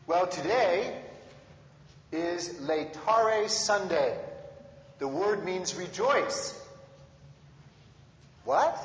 Well, today is Laetare Sunday. The word means rejoice. What?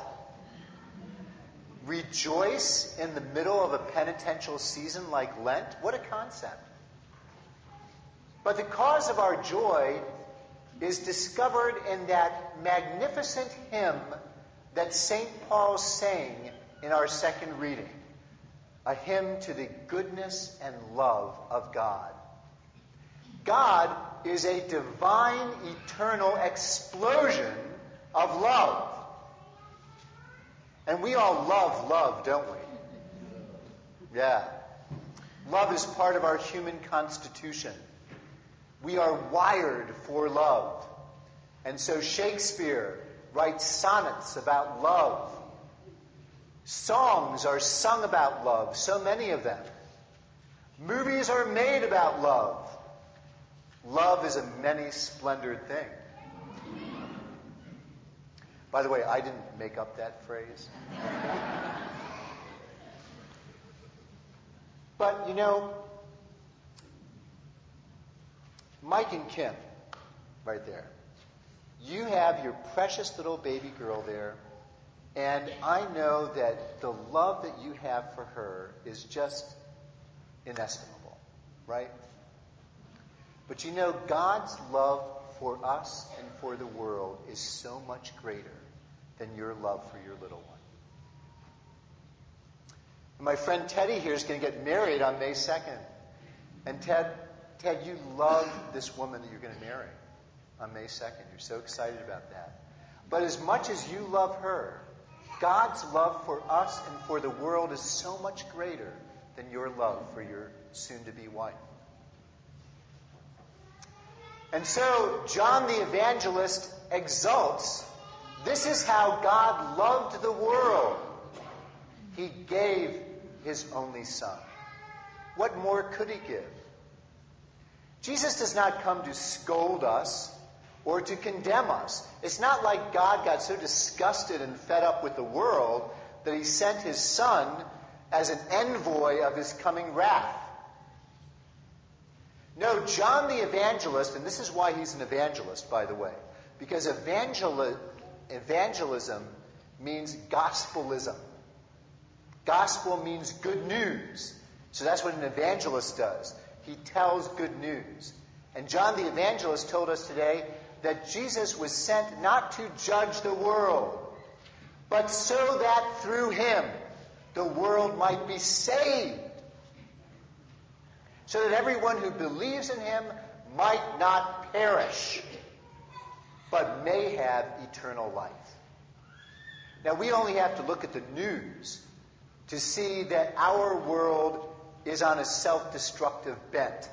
Rejoice in the middle of a penitential season like Lent? What a concept. But the cause of our joy is discovered in that magnificent hymn that St. Paul sang in our second reading. A hymn to the goodness and love of God. God is a divine, eternal explosion of love. And we all love love, don't we? Yeah. Love is part of our human constitution. We are wired for love. And so Shakespeare writes sonnets about love. Songs are sung about love, so many of them. Movies are made about love. Love is a many-splendored thing. By the way, I didn't make up that phrase. But, you know, Mike and Kim, right there. You have your precious little baby girl there. And I know that the love that you have for her is just inestimable, right? But you know, God's love for us and for the world is so much greater than your love for your little one. And my friend Teddy here is going to get married on May 2nd. And Ted, you love this woman that you're going to marry on May 2nd. You're so excited about that. But as much as you love her, God's love for us and for the world is so much greater than your love for your soon-to-be wife. And so John the Evangelist exults. This is how God loved the world. He gave his only Son. What more could he give? Jesus does not come to scold us or to condemn us. It's not like God got so disgusted and fed up with the world that he sent his Son as an envoy of his coming wrath. No, John the Evangelist, and this is why he's an evangelist, by the way, because evangelism means gospelism. Gospel means good news. So that's what an evangelist does. He tells good news. And John the Evangelist told us today that Jesus was sent not to judge the world, but so that through him the world might be saved. So that everyone who believes in him might not perish, but may have eternal life. Now, we only have to look at the news to see that our world is on a self-destructive bent.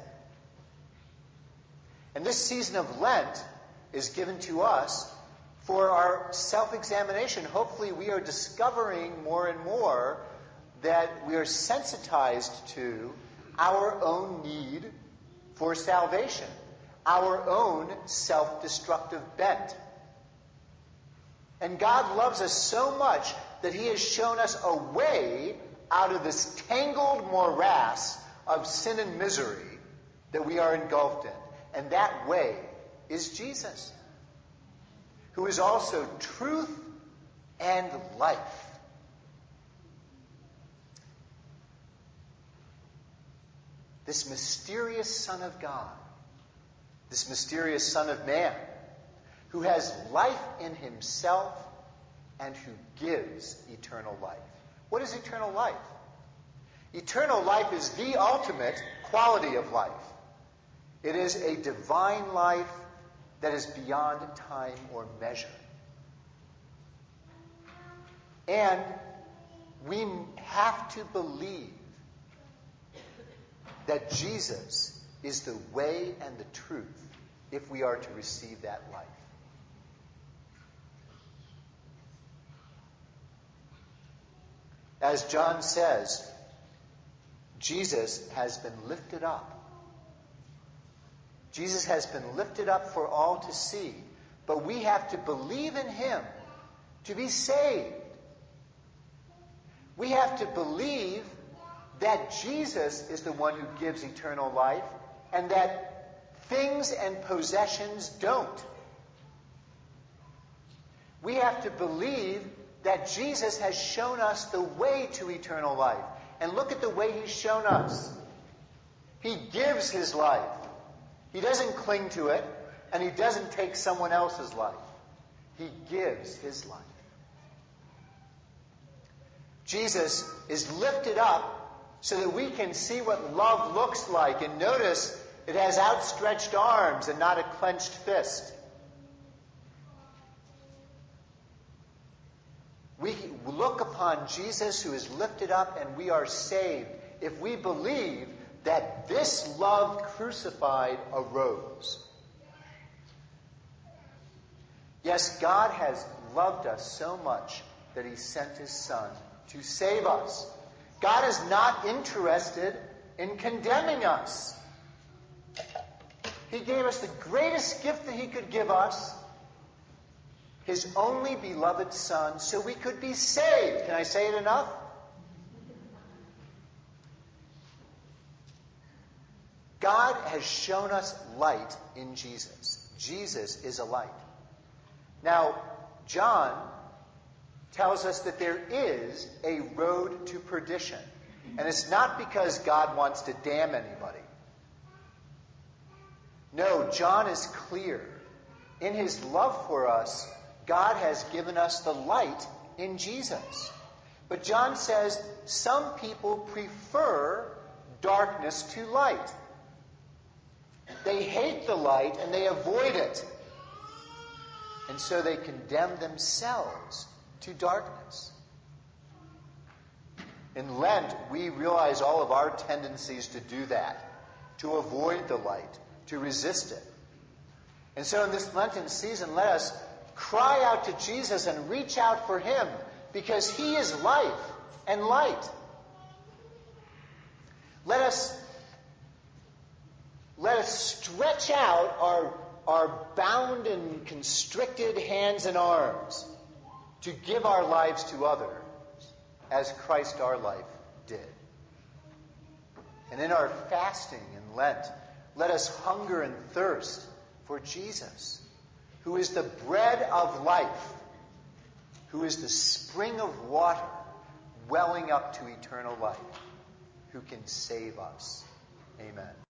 And this season of Lent is given to us for our self-examination. Hopefully we are discovering more and more that we are sensitized to our own need for salvation, our own self-destructive bent. And God loves us so much that he has shown us a way out of this tangled morass of sin and misery that we are engulfed in. And that way is Jesus, who is also truth and life. This mysterious Son of God, this mysterious Son of Man, who has life in himself and who gives eternal life. What is eternal life? Eternal life is the ultimate quality of life. It is a divine life that is beyond time or measure. And we have to believe that Jesus is the way and the truth if we are to receive that life. As John says, Jesus has been lifted up. Jesus has been lifted up for all to see. But we have to believe in him to be saved. We have to believe that Jesus is the one who gives eternal life, and that things and possessions don't. We have to believe that Jesus has shown us the way to eternal life. And look at the way he's shown us. He gives his life. He doesn't cling to it, and he doesn't take someone else's life. He gives his life. Jesus is lifted up so that we can see what love looks like. And notice, it has outstretched arms and not a clenched fist. We look upon Jesus who is lifted up and we are saved if we believe that this love crucified arose. Yes, God has loved us so much that he sent his Son to save us. God is not interested in condemning us. He gave us the greatest gift that he could give us, his only beloved Son, so we could be saved. Can I say it enough? God has shown us light in Jesus. Jesus is a light. Now, John tells us that there is a road to perdition. And it's not because God wants to damn anybody. No, John is clear. In his love for us, God has given us the light in Jesus. But John says some people prefer darkness to light. They hate the light and they avoid it. And so they condemn themselves to darkness. In Lent, we realize all of our tendencies to do that, to avoid the light, to resist it. And so in this Lenten season, let us cry out to Jesus and reach out for him, because he is life and light. Let us stretch out our bound and constricted hands and arms to give our lives to others as Christ our life did. And in our fasting in Lent, let us hunger and thirst for Jesus, who is the bread of life, who is the spring of water welling up to eternal life, who can save us. Amen.